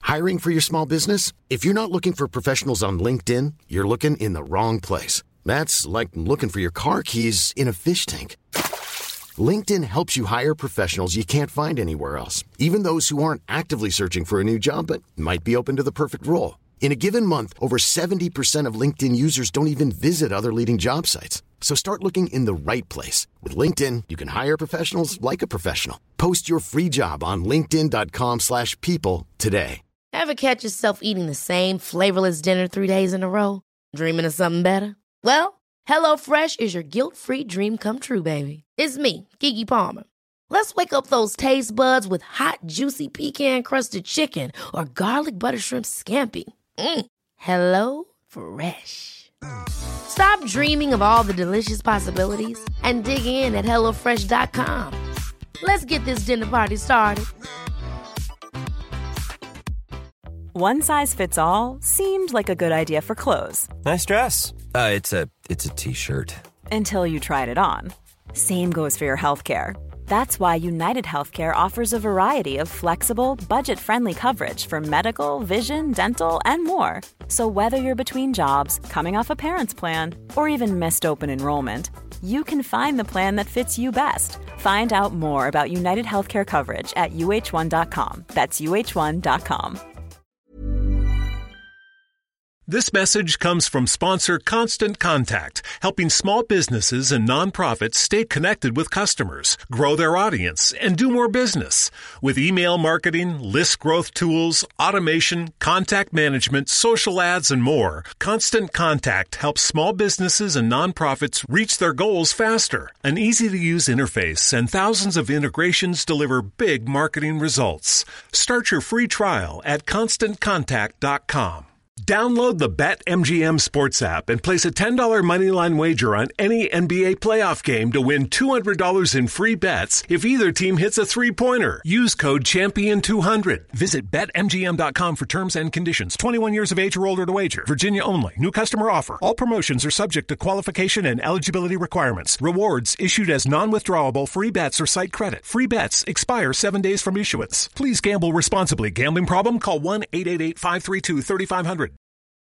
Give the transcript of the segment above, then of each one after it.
Hiring for your small business? If you're not looking for professionals on LinkedIn, you're looking in the wrong place. That's like looking for your car keys in a fish tank. LinkedIn helps you hire professionals you can't find anywhere else, even those who aren't actively searching for a new job but might be open to the perfect role. In a given month, over 70% of LinkedIn users don't even visit other leading job sites. So start looking in the right place. With LinkedIn, you can hire professionals like a professional. Post your free job on linkedin.com/people today. Ever catch yourself eating the same flavorless dinner 3 days in a row? Dreaming of something better? Well, HelloFresh is your guilt-free dream come true, baby. It's me, Keke Palmer. Let's wake up those taste buds with hot, juicy pecan-crusted chicken or garlic butter shrimp scampi. Hello Fresh. Stop dreaming of all the delicious possibilities and dig in at HelloFresh.com. Let's get this dinner party started. One size fits all seemed like a good idea for clothes. Nice dress. It's a t-shirt. Until you tried it on. Same goes for your healthcare. That's why United Healthcare offers a variety of flexible, budget-friendly coverage for medical, vision, dental, and more. So whether you're between jobs, coming off a parent's plan, or even missed open enrollment, you can find the plan that fits you best. Find out more about United Healthcare coverage at uh1.com. That's uh1.com. This message comes from sponsor Constant Contact, helping small businesses and nonprofits stay connected with customers, grow their audience, and do more business. With email marketing, list growth tools, automation, contact management, social ads, and more, Constant Contact helps small businesses and nonprofits reach their goals faster. An easy-to-use interface and thousands of integrations deliver big marketing results. Start your free trial at ConstantContact.com. Download the BetMGM Sports app and place a $10 moneyline wager on any NBA playoff game to win $200 in free bets if either team hits a three-pointer. Use code CHAMPION200. Visit BetMGM.com for terms and conditions. 21 years of age or older to wager. Virginia only. New customer offer. All promotions are subject to qualification and eligibility requirements. Rewards issued as non-withdrawable free bets or site credit. Free bets expire 7 days from issuance. Please gamble responsibly. Gambling problem? Call 1-888-532-3500.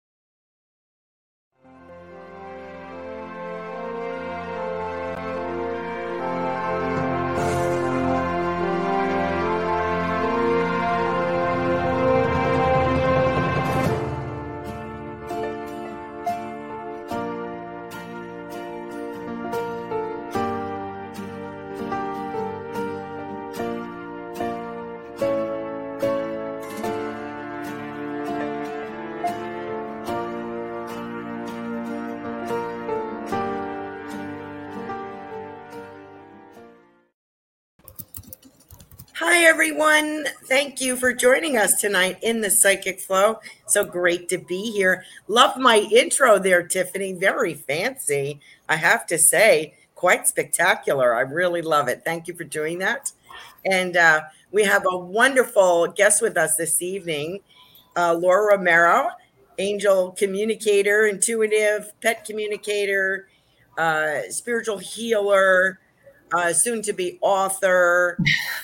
Hi, everyone. Thank you for joining us tonight in the Psychic Flow. So great to be here. Love my intro there, Tiffany. Very fancy, I have to say. Quite spectacular. I really love it. Thank you for doing that. And we have a wonderful guest with us this evening, Laura Romero, angel communicator, intuitive, pet communicator, spiritual healer, soon to be author,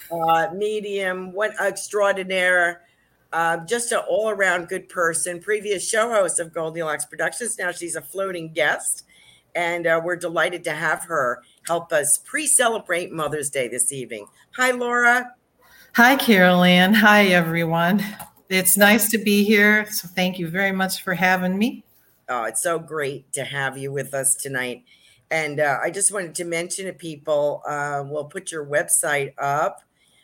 medium, what extraordinaire, just an all around good person, previous show host of Goldilocks Productions. Now she's a floating guest, and we're delighted to have her help us pre-celebrate Mother's Day this evening. Hi, Laura. Hi, Carol Ann. Hi, everyone. It's nice to be here. So thank you very much for having me. Oh, it's so great to have you with us tonight. And I just wanted to mention to people, we'll put your website up.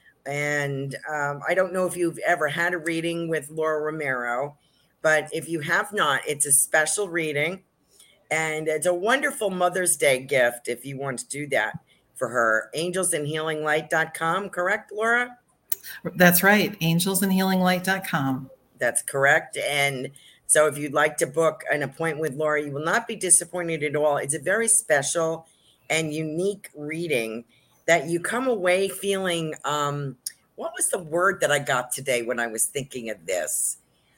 And I don't know if you've ever had a reading with Laura Romero, but if you have not, it's a special reading. And it's a wonderful Mother's Day gift if you want to do that for her. Angelsandhealinglight.com, correct, Laura? That's right. Angelsandhealinglight.com. That's correct. And so if you'd like to book an appointment with Laura, you will not be disappointed at all. It's a very special and unique reading that you come away feeling, what was the word that I got today when I was thinking of this?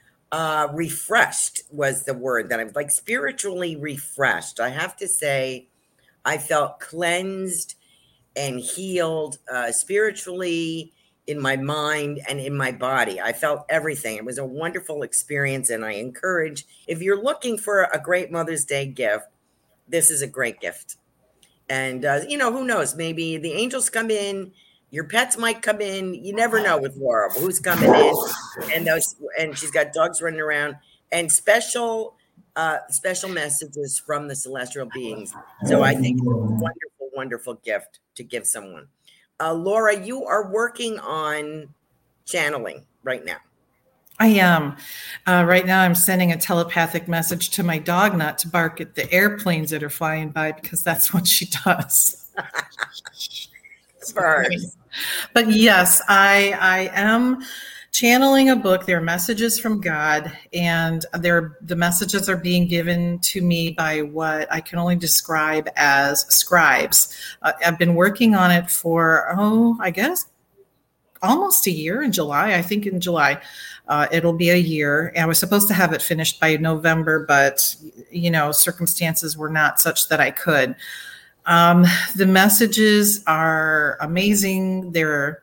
Refreshed was the word that I'm like, spiritually refreshed. I have to say, I felt cleansed and healed spiritually. in my mind and in my body. I felt everything. It was a wonderful experience. And I encourage, if you're looking for a great Mother's Day gift, this is a great gift. And, who knows? Maybe the angels come in, your pets might come in. You never know with Laura who's coming in. And she's got dogs running around and special messages from the celestial beings. So I think it's a wonderful, wonderful gift to give someone. Laura, you are working on channeling right now. I am. Right now, I'm sending a telepathic message to my dog not to bark at the airplanes that are flying by, because that's what she does. But yes, I am channeling a book. There are messages from God, and the messages are being given to me by what I can only describe as scribes. I've been working on it for, I guess, almost a year in July. I think in July. It'll be a year. And I was supposed to have it finished by November, but, circumstances were not such that I could. The messages are amazing. They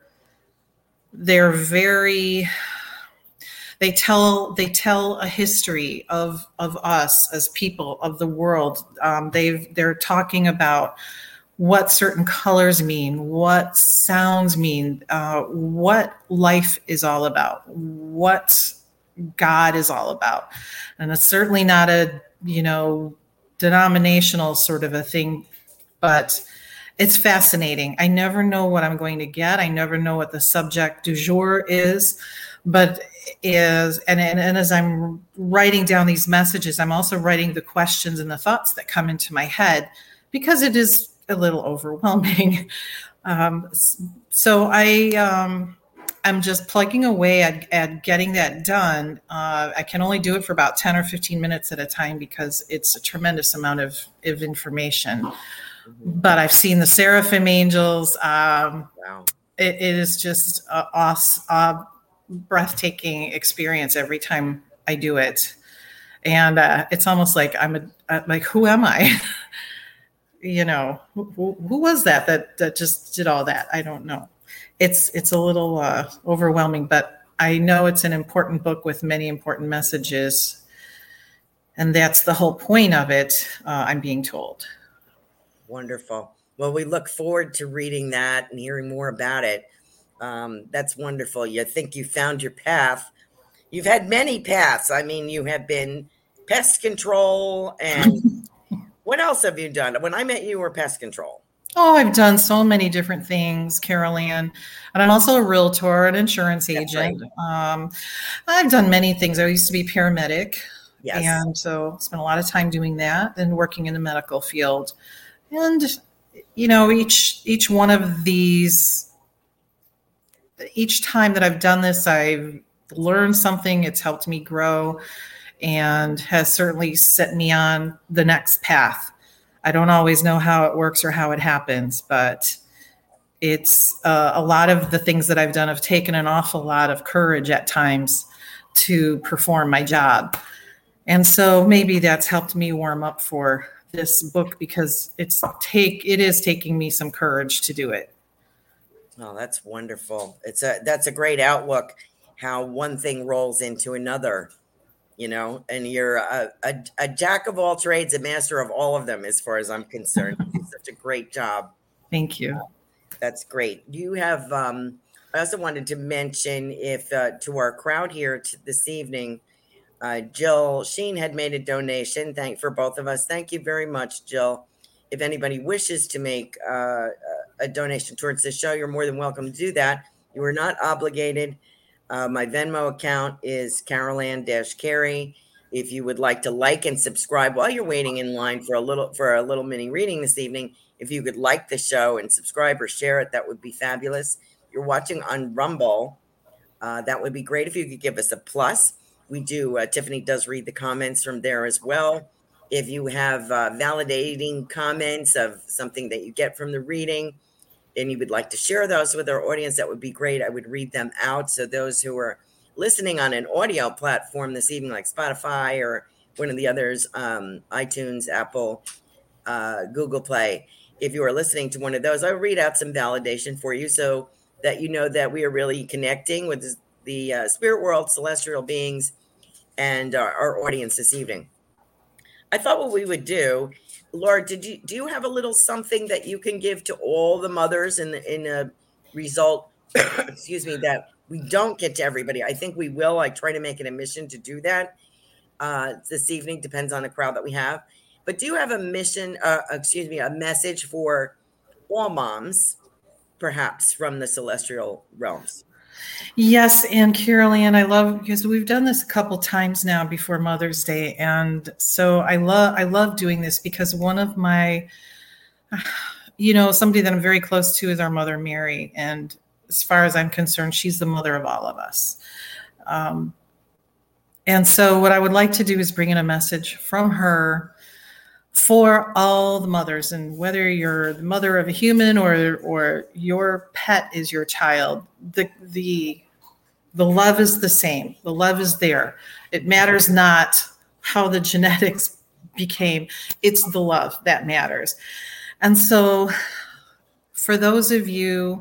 tell a history of us as people, of the world. They're talking about what certain colors mean, what sounds mean, what life is all about, what God is all about. And it's certainly not a, denominational sort of a thing, but it's fascinating. I never know what I'm going to get. I never know what the subject du jour is, but and as I'm writing down these messages, I'm also writing the questions and the thoughts that come into my head, because it is a little overwhelming. So I'm just plugging away at getting that done. I can only do it for about 10 or 15 minutes at a time, because it's a tremendous amount of information. But I've seen the seraphim angels. Wow. It is just a breathtaking experience every time I do it. And it's almost like who am I? Who was that just did all that? I don't know. It's a little overwhelming, but I know it's an important book with many important messages. And that's the whole point of it, I'm being told. Wonderful. Well, we look forward to reading that and hearing more about it. That's wonderful. You think you found your path. You've had many paths. I mean, you have been pest control, and what else have you done? When I met you, were pest control. Oh, I've done so many different things, Carol Ann. And I'm also a realtor, an insurance agent. Right. I've done many things. I used to be paramedic. Yes. And so spent a lot of time doing that and working in the medical field. And, each one of these, each time that I've done this, I've learned something. It's helped me grow and has certainly set me on the next path. I don't always know how it works or how it happens, but it's a lot of the things that I've done have taken an awful lot of courage at times to perform my job. And so maybe that's helped me warm up for this book, because it is taking me some courage to do it. Oh, that's wonderful. That's a great outlook, how one thing rolls into another. And you're a jack of all trades, a master of all of them, as far as I'm concerned. You do such a great job. Thank you. That's great. You have, I also wanted to mention to our crowd here this evening, Jill Sheen had made a donation. For both of us. Thank you very much, Jill. If anybody wishes to make a donation towards the show, you're more than welcome to do that. You are not obligated. My Venmo account is Carolann-Carey. If you would like to like and subscribe while you're waiting in line for a little mini reading this evening, if you could like the show and subscribe or share it, that would be fabulous. You're watching on Rumble. That would be great if you could give us a plus. We do. Tiffany does read the comments from there as well. If you have validating comments of something that you get from the reading, and you would like to share those with our audience, that would be great. I would read them out. So those who are listening on an audio platform this evening, like Spotify or one of the others, iTunes, Apple, Google Play, if you are listening to one of those, I'll read out some validation for you. So that you know that we are really connecting with the spirit world, celestial beings, and our audience this evening. I thought what we would do, Laura, do you have a little something that you can give to all the mothers in a result, excuse me, that we don't get to everybody? I think we will. I try to make it a mission to do that this evening. Depends on the crowd that we have. But do you have a mission, a message for all moms, perhaps from the celestial realms? Yes, and Carol Ann, I love, because we've done this a couple times now before Mother's Day, and so I love doing this because one of my, somebody that I'm very close to is our Mother Mary, and as far as I'm concerned, she's the mother of all of us. And so what I would like to do is bring in a message from her for all the mothers, and whether you're the mother of a human or your pet is your child, the love is the same. The love is there. It matters not how the genetics became. It's the love that matters. And so for those of you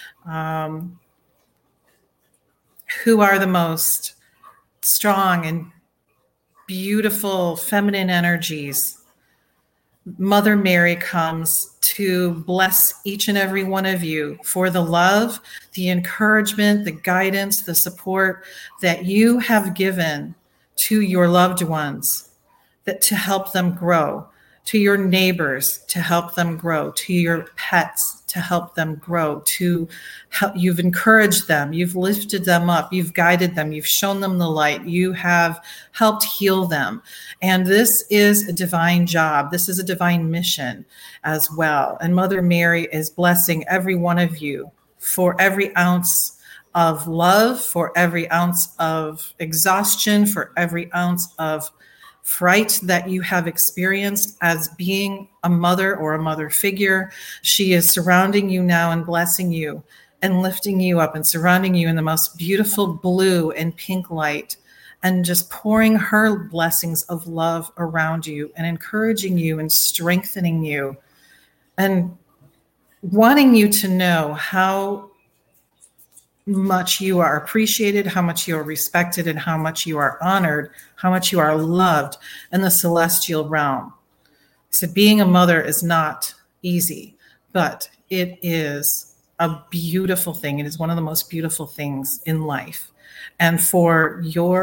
who are the most strong and beautiful feminine energies, Mother Mary comes to bless each and every one of you for the love, the encouragement, the guidance, the support that you have given to your loved ones, that to help them grow, to your neighbors to help them grow, to your pets to help them grow, to help. You've encouraged them, you've lifted them up, you've guided them, you've shown them the light, you have helped heal them. And this is a divine job. This is a divine mission as well. And Mother Mary is blessing every one of you for every ounce of love, for every ounce of exhaustion, for every ounce of fright that you have experienced as being a mother or a mother figure. She is surrounding you now and blessing you and lifting you up and surrounding you in the most beautiful blue and pink light, and just pouring her blessings of love around you and encouraging you and strengthening you and wanting you to know how much you are appreciated, how much you are respected, and how much you are honored, how much you are loved in the celestial realm. So being a mother is not easy, but it is a beautiful thing. It is one of the most beautiful things in life. And for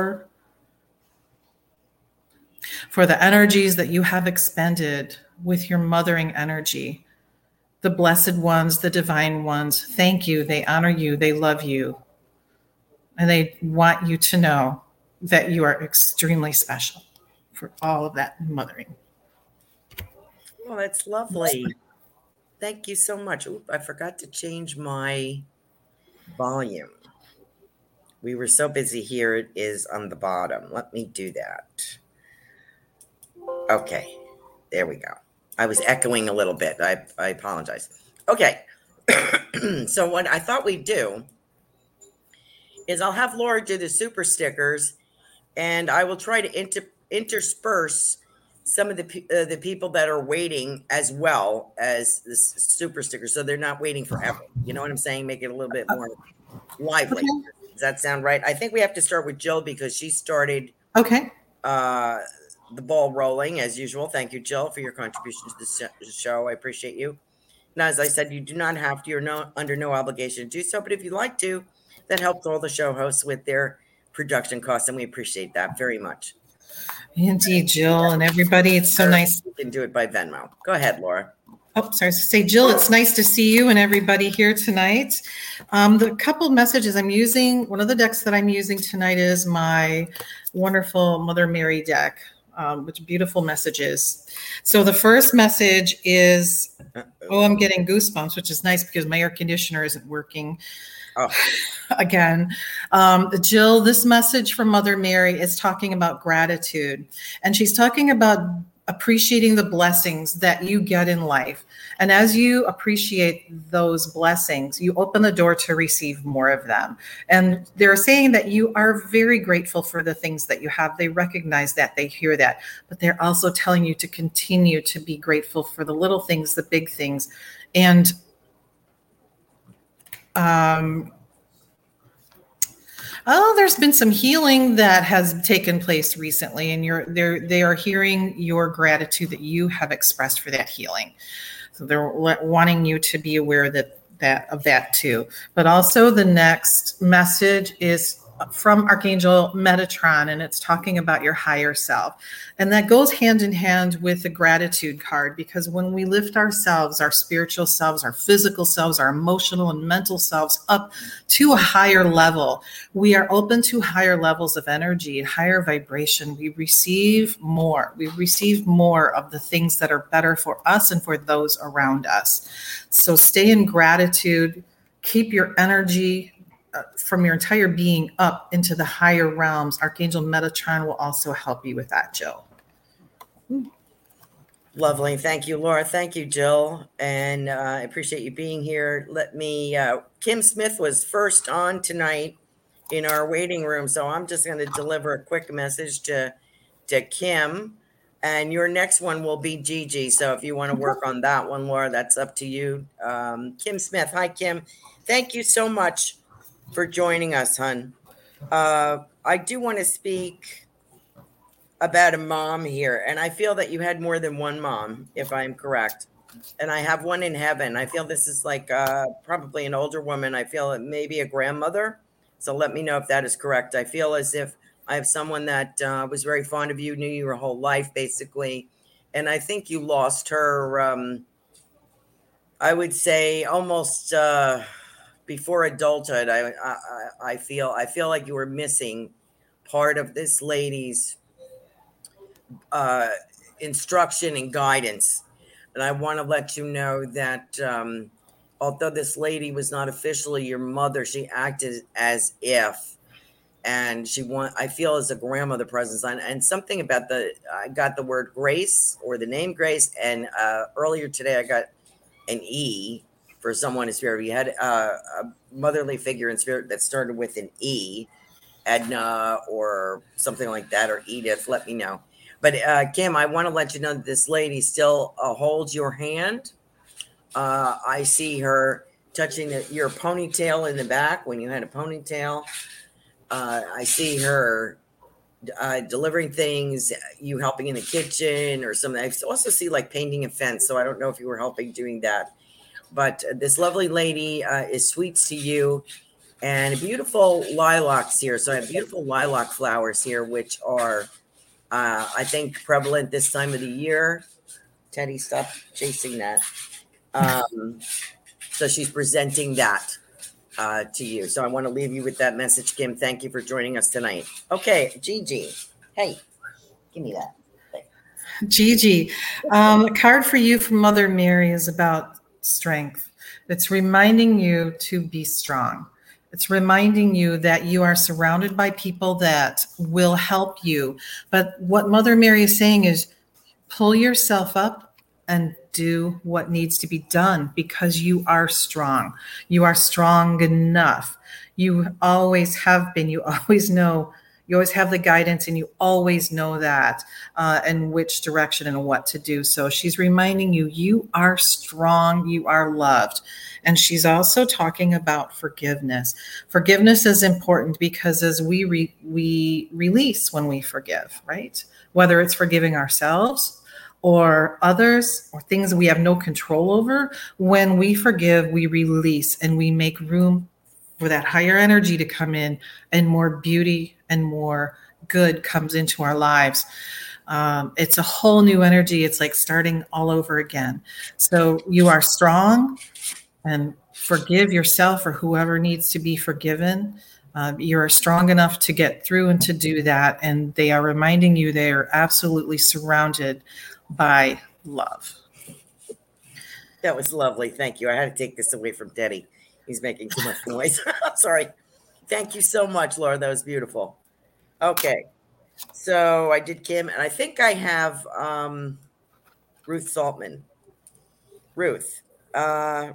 the energies that you have expended with your mothering energy, the blessed ones, the divine ones, thank you. They honor you. They love you. And they want you to know that you are extremely special for all of that mothering. Well, that's lovely. Thank you so much. Oop, I forgot to change my volume. We were so busy here. It is on the bottom. Let me do that. Okay, there we go. I was echoing a little bit. I apologize. Okay. So what I thought we'd do is I'll have Laura do the super stickers, and I will try to intersperse some of the people that are waiting as well as the super stickers, so they're not waiting forever. You know what I'm saying? Make it a little bit more lively. Does that sound right? I think we have to start with Jill because she started. Okay. The ball rolling as usual. Thank you, Jill, for your contribution to the show. I appreciate you. Now, as I said, you do not have to. You're under no obligation to do so. But if you'd like to, that helps all the show hosts with their production costs, and we appreciate that very much. Indeed, Jill, and everybody. It's so nice. You can do it by Venmo. Go ahead, Laura. Oh, sorry to say, Jill, it's nice to see you and everybody here tonight. The couple of messages I'm using, one of the decks that I'm using tonight is my wonderful Mother Mary deck. Which beautiful messages. So the first message is, I'm getting goosebumps, which is nice because my air conditioner isn't working again. Jill, this message from Mother Mary is talking about gratitude, and she's talking about appreciating the blessings that you get in life. And as you appreciate those blessings, you open the door to receive more of them. And they're saying that you are very grateful for the things that you have. They recognize that, they hear that, but they're also telling you to continue to be grateful for the little things, the big things. And Oh, there's been some healing that has taken place recently, and they are hearing your gratitude that you have expressed for that healing. So they're wanting you to be aware of that too. But also the next message is from Archangel Metatron, and it's talking about your higher self. And that goes hand in hand with the gratitude card, because when we lift ourselves, our spiritual selves, our physical selves, our emotional and mental selves up to a higher level, we are open to higher levels of energy, higher vibration. We receive more. We receive more of the things that are better for us and for those around us. So stay in gratitude, keep your energy from your entire being up into the higher realms. Archangel Metatron will also help you with that, Jill. Lovely. Thank you, Laura. Thank you, Jill. And I appreciate you being here. Kim Smith was first on tonight in our waiting room. So I'm just going to deliver a quick message to Kim. And your next one will be Gigi. So if you want to work on that one, Laura, that's up to you. Kim Smith. Hi, Kim. Thank you so much for joining us, hon. I do want to speak about a mom here, and I feel that you had more than one mom, if I'm correct. And I have one in heaven. I feel this is like probably an older woman. I feel it may be a grandmother. So let me know if that is correct. I feel as if I have someone that was very fond of you, knew you your whole life, basically. And I think you lost her, I would say, almost before adulthood. I feel like you were missing part of this lady's instruction and guidance. And I want to let you know that although this lady was not officially your mother, she acted as if, and I feel as a grandmother presence. And something about I got the word grace, or the name Grace, and earlier today I got an E for someone in spirit. We had a motherly figure in spirit that started with an E, Edna or something like that, or Edith. Let me know. But Kim, I want to let you know that this lady still holds your hand. I see her touching your ponytail in the back when you had a ponytail. I see her delivering things, you helping in the kitchen or something. I also see like painting a fence. So I don't know if you were helping doing that. But this lovely lady is sweets to you, and beautiful lilacs here. So I have beautiful lilac flowers here, which are, I think, prevalent this time of the year. Teddy, stop chasing that. So she's presenting that to you. So I want to leave you with that message, Kim. Thank you for joining us tonight. Okay, Gigi. Hey, give me that. Gigi, a card for you from Mother Mary is about strength. It's reminding you to be strong. It's reminding you that you are surrounded by people that will help you. But what Mother Mary is saying is pull yourself up and do what needs to be done, because you are strong. You are strong enough. You always have been. You always know. You always have the guidance, and you always know that and which direction and what to do. So she's reminding you, you are strong, you are loved. And she's also talking about forgiveness. Forgiveness is important because as we release when we forgive, right? Whether it's forgiving ourselves or others or things that we have no control over, when we forgive, we release and we make room for that higher energy to come in, and more beauty and more good comes into our lives. It's a whole new energy. It's like starting all over again. So you are strong, and forgive yourself or whoever needs to be forgiven. You're strong enough to get through and to do that. And they are reminding you they are absolutely surrounded by love. That was lovely. Thank you. I had to take this away from Teddy. He's making too much noise. Sorry. Thank you so much, Laura. That was beautiful. Okay. So I did Kim, and I think I have Ruth Saltman. Ruth. I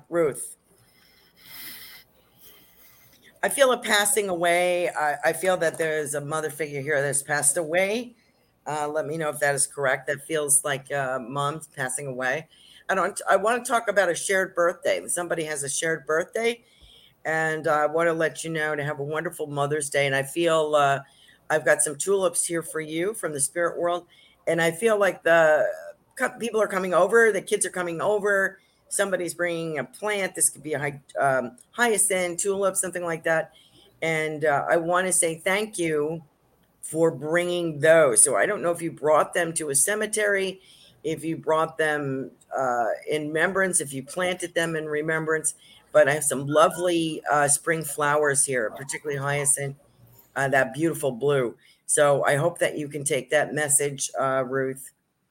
feel a passing away. I feel that there's a mother figure here that's passed away. Let me know if that is correct. That feels like mom's passing away. I want to talk about a shared birthday. Somebody has a shared birthday, And I want to let you know to have a wonderful Mother's Day. And I feel I've got some tulips here for you from the spirit world. And I feel like the people are coming over, the kids are coming over. Somebody's bringing a plant. This could be a hyacinth, tulip, something like that. And I want to say thank you for bringing those. So I don't know if you brought them to a cemetery, if you brought them in remembrance, if you planted them in remembrance. But I have some lovely spring flowers here, particularly hyacinth, that beautiful blue. So I hope that you can take that message, Ruth.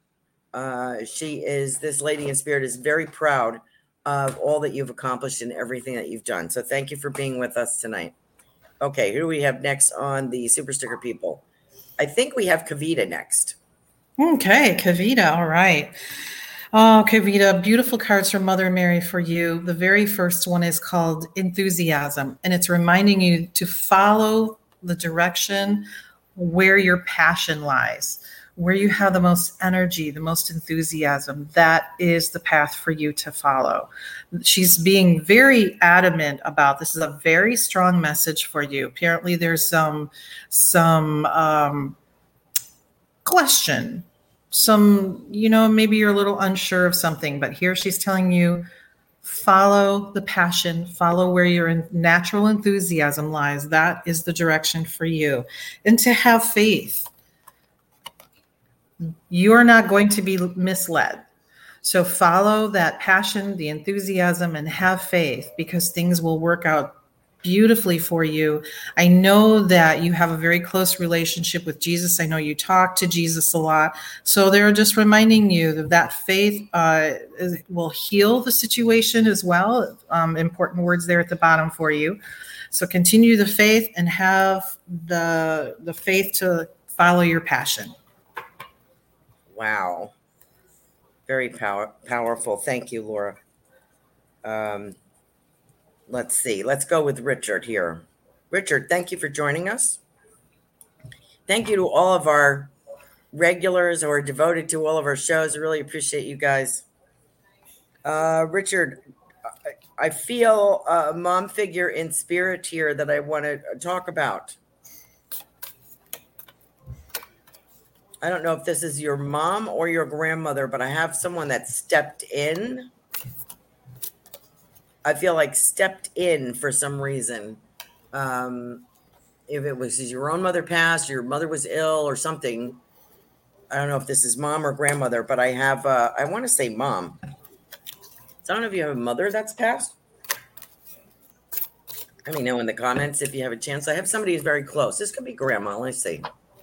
This lady in spirit is very proud of all that you've accomplished and everything that you've done. So thank you for being with us tonight. Okay, who do we have next on the Super Sticker people? I think we have Kavita next. Okay, Kavita. All right. Oh, Kavita, beautiful cards from Mother Mary for you. The very first one is called Enthusiasm, and it's reminding you to follow the direction where your passion lies, where you have the most energy, the most enthusiasm. That is the path for you to follow. She's being very adamant about this. Is a very strong message for you. Apparently there's some question, maybe you're a little unsure of something, but here she's telling you, follow the passion, follow where your natural enthusiasm lies. That is the direction for you. And to have faith. You are not going to be misled. So follow that passion, the enthusiasm, and have faith, because things will work out beautifully for you. I know that you have a very close relationship with Jesus. I know you talk to Jesus a lot. So they're just reminding you that faith will heal the situation as well. Important words there at the bottom for you. So continue the faith and have the faith to follow your passion. Wow. Very powerful. Thank you, Laura. Let's see. Let's go with Richard here. Richard, thank you for joining us. Thank you to all of our regulars who are devoted to all of our shows. I really appreciate you guys. Richard, I feel a mom figure in spirit here that I want to talk about. I don't know if this is your mom or your grandmother, but I have someone that stepped in. I feel like stepped in for some reason. If it was your own mother passed, your mother was ill or something. I don't know if this is mom or grandmother, but I have, I want to say mom. So I don't know if you have a mother that's passed. Let me know in the comments if you have a chance. I have somebody who's very close. This could be grandma. Let's see.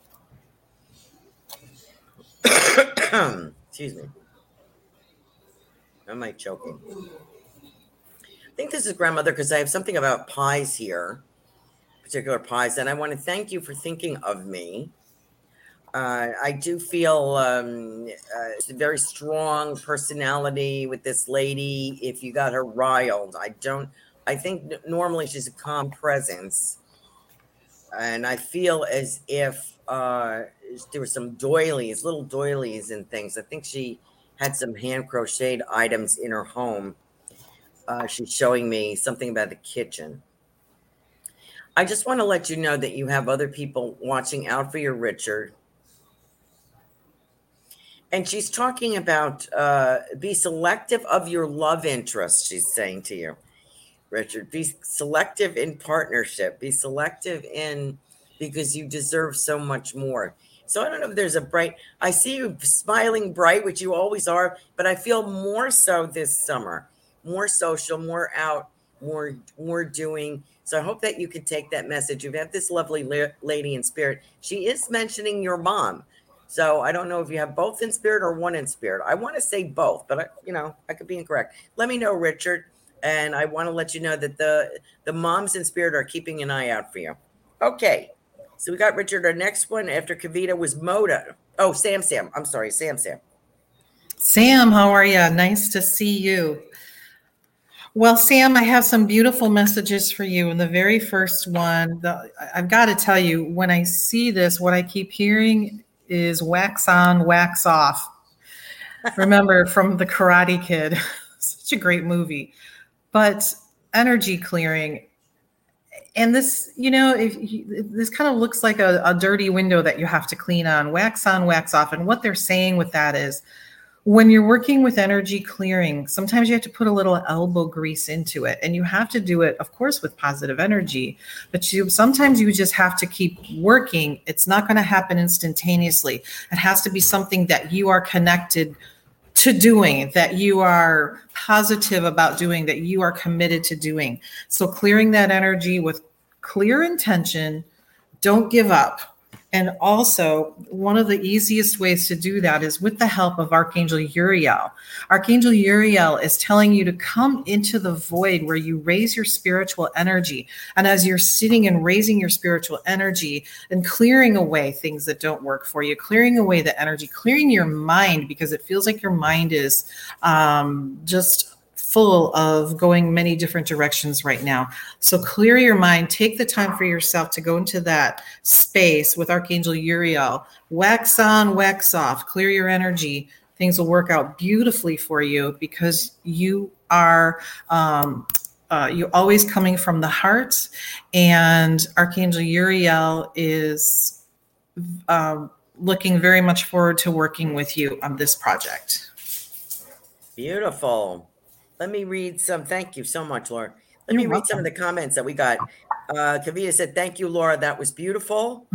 Excuse me. Am I choking? I think this is grandmother because I have something about pies here, particular pies, and I want to thank you for thinking of me. I do feel a very strong personality with this lady. If you got her riled, I think normally she's a calm presence, and I feel as if there were some doilies, little doilies and things. I think she had some hand crocheted items in her home. She's showing me something about the kitchen. I just want to let you know that you have other people watching out for you, Richard. And she's talking about be selective of your love interest, she's saying to you, Richard. Be selective in partnership. Be selective because you deserve so much more. So I don't know if there's I see you smiling bright, which you always are, but I feel more so this summer. More social, more out, more doing. So I hope that you can take that message. You have this lovely lady in spirit. She is mentioning your mom. So I don't know if you have both in spirit or one in spirit. I want to say both, but I could be incorrect. Let me know, Richard. And I want to let you know that the moms in spirit are keeping an eye out for you. Okay. So we got Richard. Our next one after Kavita was Moda. Oh, Sam. I'm sorry, Sam. Sam, how are you? Nice to see you. Well, Sam, I have some beautiful messages for you. And the very first one, I've got to tell you, when I see this, what I keep hearing is wax on, wax off. Remember from The Karate Kid, such a great movie. But energy clearing, And this, this kind of looks like a dirty window that you have to clean on, wax off. And what they're saying with that is, when you're working with energy clearing, sometimes you have to put a little elbow grease into it, and you have to do it, of course, with positive energy, but sometimes you just have to keep working. It's not going to happen instantaneously. It has to be something that you are connected to doing, that you are positive about doing, that you are committed to doing. So clearing that energy with clear intention, don't give up. And also, one of the easiest ways to do that is with the help of Archangel Uriel. Archangel Uriel is telling you to come into the void where you raise your spiritual energy. And as you're sitting and raising your spiritual energy and clearing away things that don't work for you, clearing away the energy, clearing your mind, because it feels like your mind is just full of going many different directions right now. So clear your mind, take the time for yourself to go into that space with Archangel Uriel, wax on, wax off, clear your energy. Things will work out beautifully for you because you are, you're always coming from the heart, and Archangel Uriel is looking very much forward to working with you on this project. Beautiful. Let me read some. Thank you so much, Laura. Let me read some of the comments that we got. Kavita said, thank you, Laura. That was beautiful.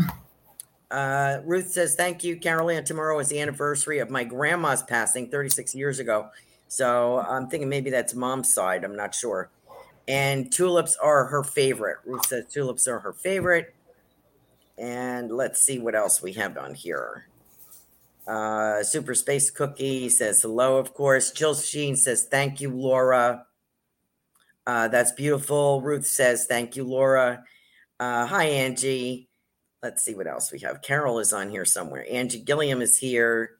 Ruth says, thank you, Carolina. Tomorrow is the anniversary of my grandma's passing 36 years ago. So I'm thinking maybe that's mom's side. I'm not sure. And tulips are her favorite. Ruth says tulips are her favorite. And let's see what else we have on here. Super Space Cookie says hello, of course. Jill Sheen says, thank you, Laura. That's beautiful. Ruth says, thank you, Laura. Hi, Angie. Let's see what else we have. Carol is on here somewhere. Angie Gilliam is here.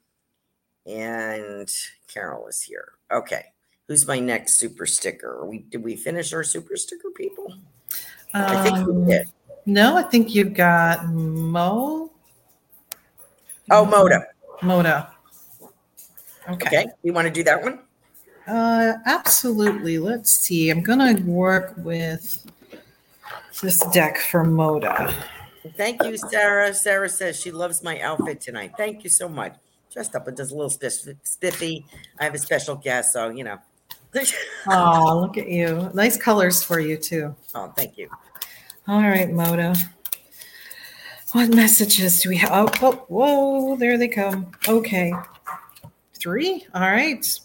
And Carol is here. Okay. Who's my next super sticker? Did we finish our super sticker, people? I think we did. No, I think you've got Mo. Oh, Moda. Okay. You want to do that one? Absolutely. Let's see. I'm going to work with this deck for Moda. Thank you, Sarah. Sarah says she loves my outfit tonight. Thank you so much. Dressed up, but just a little spiffy. I have a special guest, so, Oh, look at you. Nice colors for you, too. Oh, thank you. All right, Moda. What messages do we have? Oh, whoa, there they come. Okay. 3. All right.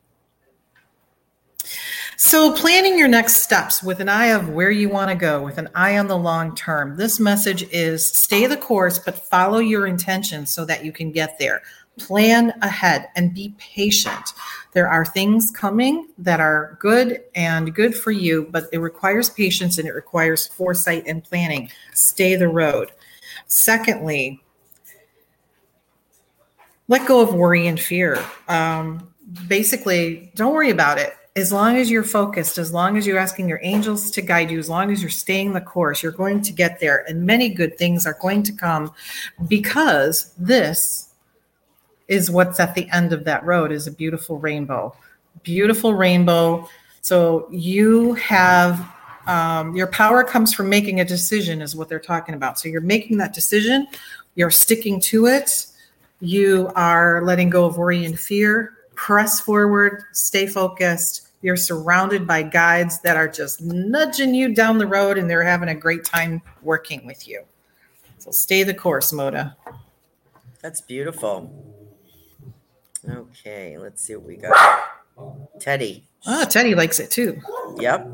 So planning your next steps with an eye of where you want to go, with an eye on the long term. This message is stay the course, but follow your intentions so that you can get there. Plan ahead and be patient. There are things coming that are good and good for you, but it requires patience and it requires foresight and planning. Stay the road. Secondly, let go of worry and fear. Basically, don't worry about it. As long as you're focused, as long as you're asking your angels to guide you, as long as you're staying the course, you're going to get there. And many good things are going to come because this is what's at the end of that road is a beautiful rainbow. Beautiful rainbow. So you have your power comes from making a decision is what they're talking about. So you're making that decision. You're sticking to it. You are letting go of worry and fear. Press forward. Stay focused. You're surrounded by guides that are just nudging you down the road, and they're having a great time working with you. So stay the course, Moda. That's beautiful. Okay, let's see what we got. Teddy. Oh, Teddy likes it too. Yep.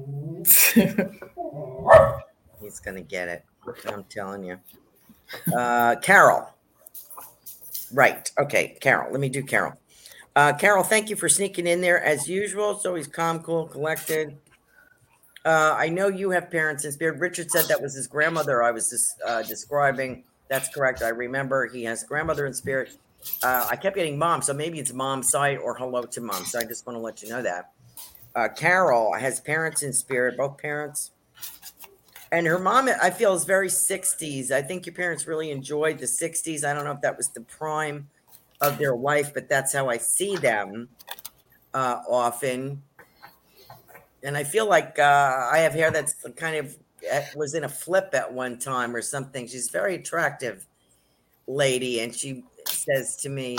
He's going to get it. I'm telling you. Carol. Right. Okay, Carol. Let me do Carol. Carol, thank you for sneaking in there as usual. So he's calm, cool, collected. I know you have parents in spirit. Richard said that was his grandmother I was describing. That's correct. I remember he has grandmother in spirit. I kept getting mom, so maybe it's mom's side or hello to mom. So I just want to let you know that. Carol has parents in spirit, both parents. And her mom, I feel, is very 60s. I think your parents really enjoyed the 60s. I don't know if that was the prime of their life, but that's how I see them often. And I feel like I have hair that's kind of was in a flip at one time or something. She's a very attractive lady, and she says to me,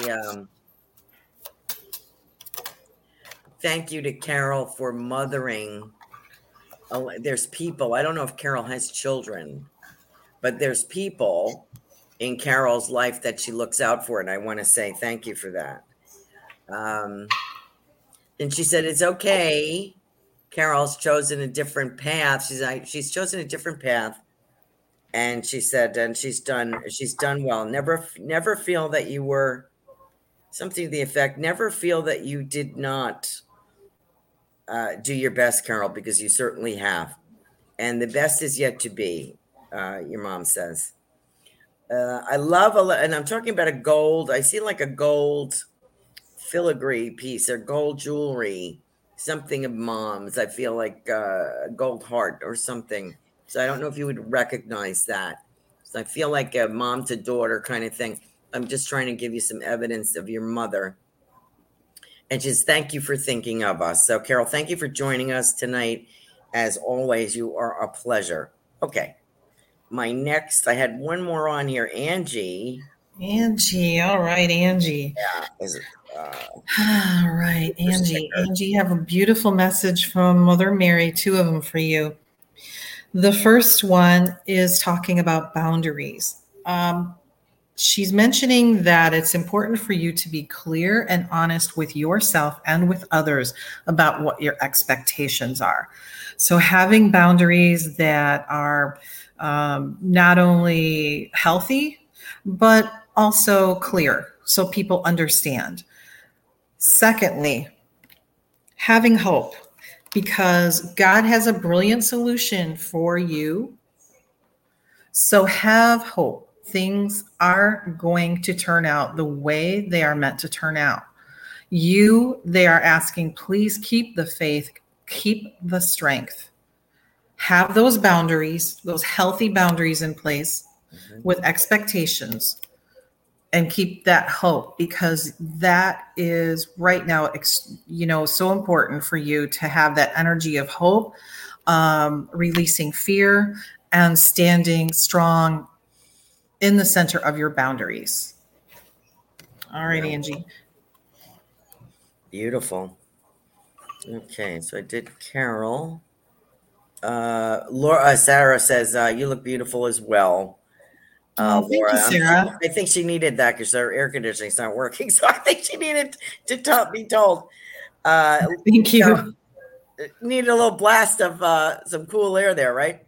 thank you to Carol for mothering. There's people, I don't know if Carol has children, but there's people in Carol's life that she looks out for, and I want to say thank you for that. And she said, it's okay. Carol's chosen a different path. She's chosen a different path. And she said, and she's done well. Never feel that you were something to the effect, never feel that you did not do your best, Carol, because you certainly have. And the best is yet to be, your mom says. I love, and I'm talking about a gold, I see like a gold filigree piece or gold jewelry, something of mom's. I feel like a gold heart or something. So I don't know if you would recognize that. So I feel like a mom to daughter kind of thing. I'm just trying to give you some evidence of your mother. And just thank you for thinking of us. So Carol, thank you for joining us tonight. As always, you are a pleasure. Okay. I had one more on here. Angie. All right, Angie. Yeah. All right, Angie. Angie, you have a beautiful message from Mother Mary, 2 of them for you. The first one is talking about boundaries. She's mentioning that it's important for you to be clear and honest with yourself and with others about what your expectations are. So having boundaries that are not only healthy, but also clear so people understand. Secondly, having hope, because God has a brilliant solution for you. So have hope. Things are going to turn out the way they are meant to turn out. They are asking, please keep the faith, keep the strength. Have those boundaries, those healthy boundaries in place with expectations, and keep that hope, because that is right now, so important for you to have that energy of hope, releasing fear and standing strong in the center of your boundaries. All right, Angie. Beautiful. Okay, so I did Carol. Sarah says, you look beautiful as well. Thank you, Sarah. I think she needed that because her air conditioning's not working. So I think she needed to be told. Thank you. Needed a little blast of some cool air there, right?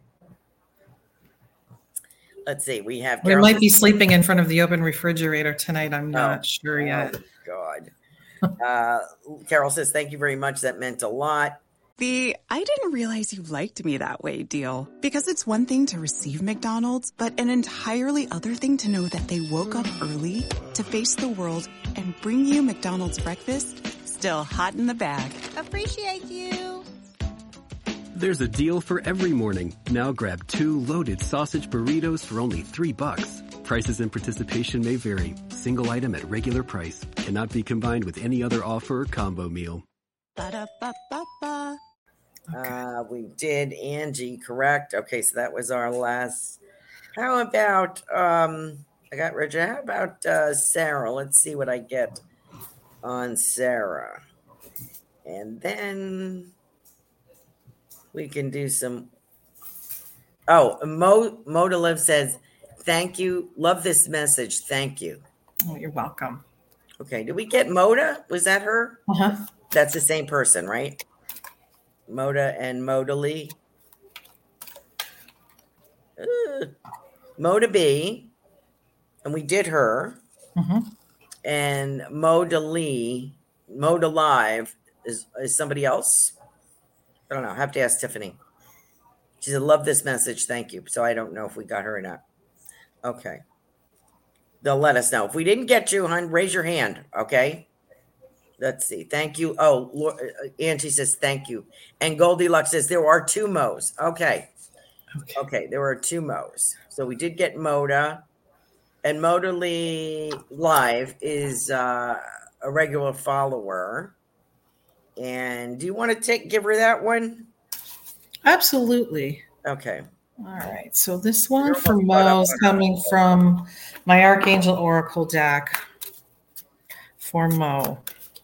Let's see. We have We might be sleeping in front of the open refrigerator tonight. I'm not sure yet. God. Carol says, thank you very much. That meant a lot. The I didn't realize you liked me that way deal. Because it's one thing to receive McDonald's, but an entirely other thing to know that they woke up early to face the world and bring you McDonald's breakfast still hot in the bag. Appreciate you. There's a deal for every morning. Now grab 2 loaded sausage burritos for only $3. Prices and participation may vary. Single item at regular price. Cannot be combined with any other offer or combo meal. Ba-da-ba-ba-ba. We did Angie, correct? Okay, so that was our last. How about I got Roger. How about Sarah? Let's see what I get on Sarah. And then we can do some. Oh, Mo to Live says, thank you. Love this message. Thank you. Oh, you're welcome. Okay. Did we get Moda? Was that her? Uh-huh. That's the same person, right? Moda and Modally. Moda B. And we did her. Mm-hmm. And Moda Live is somebody else. I don't know. I have to ask Tiffany. She said, love this message. Thank you. So I don't know if we got her or not. Okay. They'll let us know. If we didn't get you, hon, raise your hand. Okay. Let's see. Thank you. Oh, Angie says, thank you. And Goldilocks says, there are 2 Mo's. Okay. There were 2 Mo's. So we did get Moda. And Modally Live is a regular follower. And do you want to give her that one? Absolutely. Okay. All right. So this one for Mo is coming from my Archangel Oracle deck for Mo.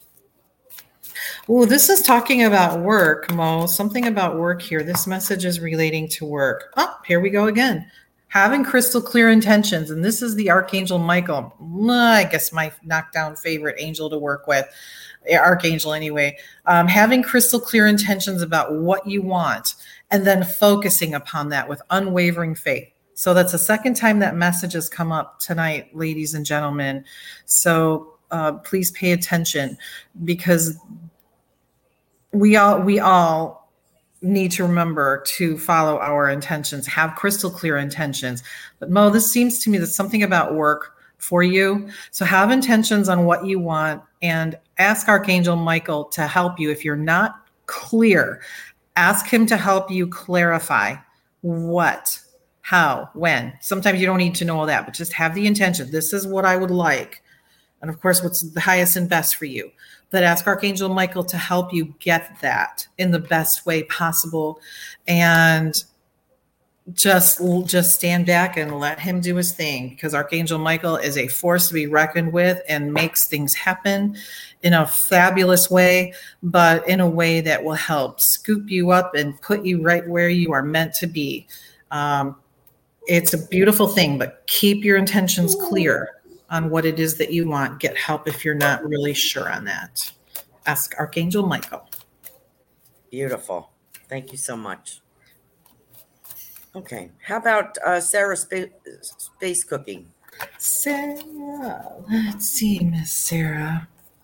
Oh, this is talking about work, Mo. Something about work here. This message is relating to work. Oh, here we go again. Having crystal clear intentions. And this is the Archangel Michael. I guess my knockdown favorite angel to work with. Archangel anyway. Having crystal clear intentions about what you want and then focusing upon that with unwavering faith. So that's the second time that message has come up tonight, ladies and gentlemen. So please pay attention, because we all need to remember to follow our intentions, have crystal clear intentions. But Mo, this seems to me that something about work for you. So have intentions on what you want and ask Archangel Michael to help you. If you're not clear, ask him to help you clarify what, how, when. Sometimes you don't need to know all that, but just have the intention. This is what I would like. And of course, what's the highest and best for you. But ask Archangel Michael to help you get that in the best way possible. And just stand back and let him do his thing, because Archangel Michael is a force to be reckoned with and makes things happen in a fabulous way, but in a way that will help scoop you up and put you right where you are meant to be. It's a beautiful thing, but keep your intentions clear on what it is that you want. Get help if you're not really sure on that. Ask Archangel Michael. Beautiful. Thank you so much. Okay. How about Sarah Space Cookie? Sarah. Let's see, Miss Sarah.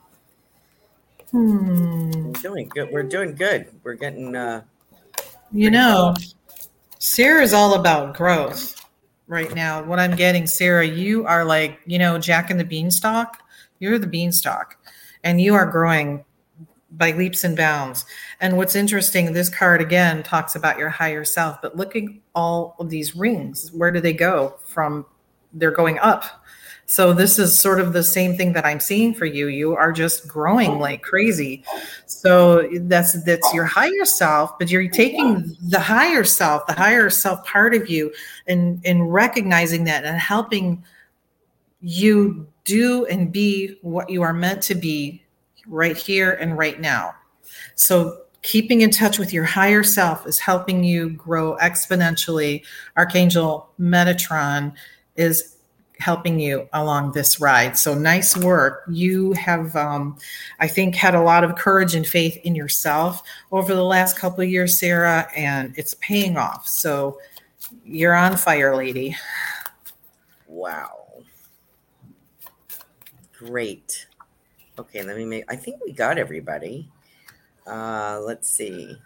We're doing good. We're doing good. We're getting... Sarah's all about growth right now. What I'm getting, Sarah, you are like, Jack and the Beanstalk. You're the beanstalk, and you are growing by leaps and bounds. And what's interesting, this card again talks about your higher self, but look at all of these rings. Where do they go from? They're going up. So this is sort of the same thing that I'm seeing for you. You are just growing like crazy. So that's your higher self, but you're taking the higher self part of you and recognizing that and helping you do and be what you are meant to be right here and right now. So keeping in touch with your higher self is helping you grow exponentially. Archangel Metatron is helping you along this ride. So nice work. You have, I think, had a lot of courage and faith in yourself over the last couple of years, Sarah, and it's paying off. So you're on fire, lady. Wow. Great. Okay, I think we got everybody. Let's see.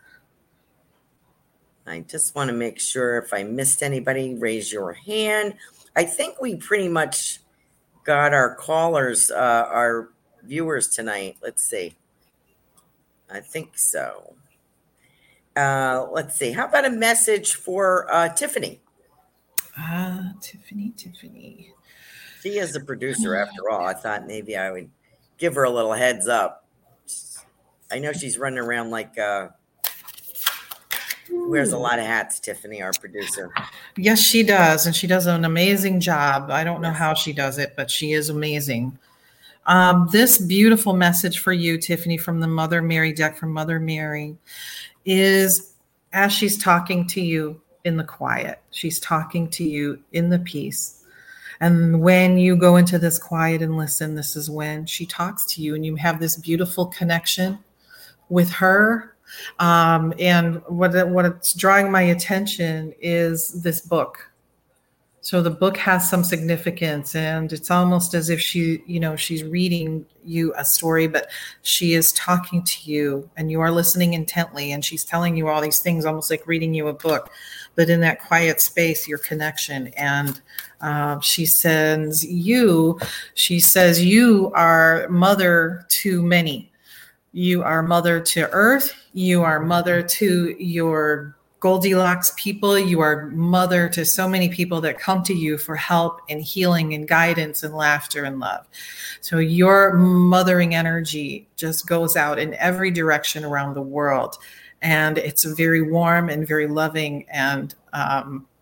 I just want to make sure if I missed anybody, raise your hand. I think we pretty much got our callers, our viewers tonight. Let's see. I think so. Let's see. How about a message for Tiffany? Tiffany. She is the producer after all. I thought maybe I would give her a little heads up. I know she's running around like wears a lot of hats, Tiffany, our producer. Yes, she does. And she does an amazing job. I don't know how she does it, but she is amazing. This beautiful message for you, Tiffany, from the Mother Mary deck from Mother Mary is as she's talking to you in the quiet, she's talking to you in the peace. And when you go into this quiet and listen, this is when she talks to you and you have this beautiful connection with her. And what it's drawing my attention is this book. So the book has some significance, and it's almost as if she's reading you a story, but she is talking to you and you are listening intently, and she's telling you all these things, almost like reading you a book, but in that quiet space, your connection. And she says you are mother to many. You are mother to earth. You are mother to your Goldilocks people. You are mother to so many people that come to you for help and healing and guidance and laughter and love. So your mothering energy just goes out in every direction around the world. And it's very warm and very loving. And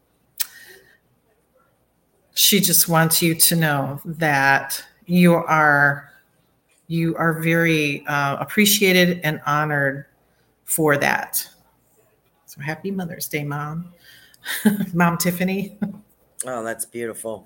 She just wants you to know that you are very appreciated and honored for that. So happy Mother's Day, Mom. Mom Tiffany. Oh, that's beautiful.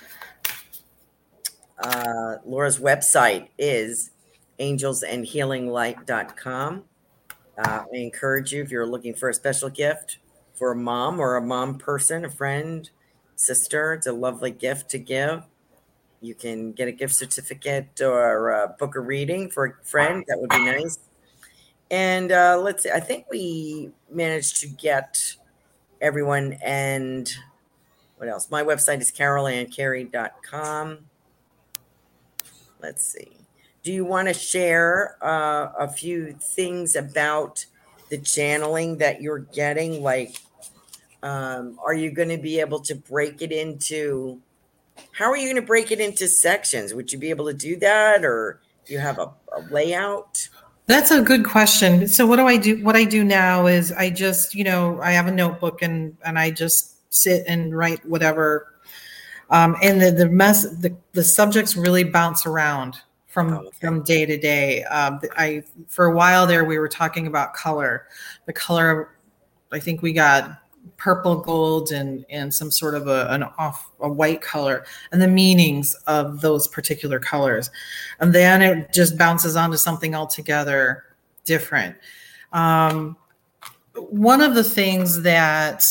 Laura's website is angelsandhealinglight.com. I encourage you, if you're looking for a special gift for a mom or a mom person, a friend, sister, it's a lovely gift to give. You can get a gift certificate or book a reading for a friend. That would be nice. And let's see, I think we managed to get everyone. And what else? My website is carolanncarey.com. Let's see. Do you want to share a few things about the channeling that you're getting? Like, are you going to be able to break it into, how are you going to break it into sections? Would you be able to do that? Or do you have a layout? That's a good question. So what do I do? What I do now is I just, I have a notebook and I just sit and write whatever. And the subjects really bounce around from day to day. For a while there, we were talking about color. The color, I think we got purple, gold, and some sort of a white color, and the meanings of those particular colors. And then it just bounces onto something altogether different. One of the things that